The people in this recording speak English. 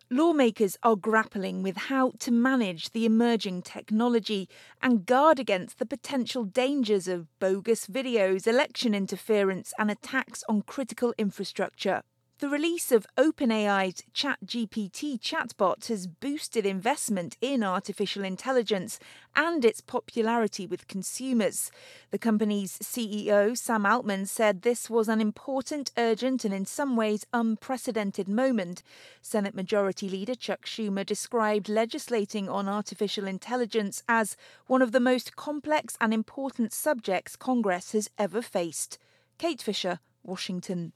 Lawmakers are grappling with how to manage the emerging technology and guard against the potential dangers of bogus videos, election interference, and attacks on critical infrastructure. The release of OpenAI's ChatGPT chatbot has boosted investment in artificial intelligence and its popularity with consumers. The company's CEO, Sam Altman, said this was an important, urgent, and in some ways unprecedented moment. Senate Majority Leader Chuck Schumer described legislating on artificial intelligence as one of the most complex and important subjects Congress has ever faced. Kate Fisher, Washington.